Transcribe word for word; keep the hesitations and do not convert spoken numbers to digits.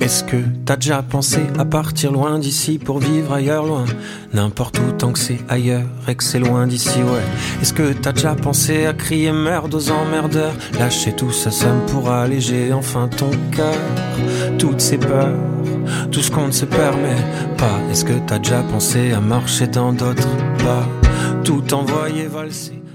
Est-ce que t'as déjà pensé à partir loin d'ici pour vivre ailleurs loin? N'importe où tant que c'est ailleurs et que c'est loin d'ici, ouais. Est-ce que t'as déjà pensé à crier merde aux emmerdeurs? Lâcher tout ça, ça me pourra alléger enfin ton cœur. Toutes ces peurs, tout ce qu'on ne se permet pas. Est-ce que t'as déjà pensé à marcher dans d'autres pas? Tout envoyer valser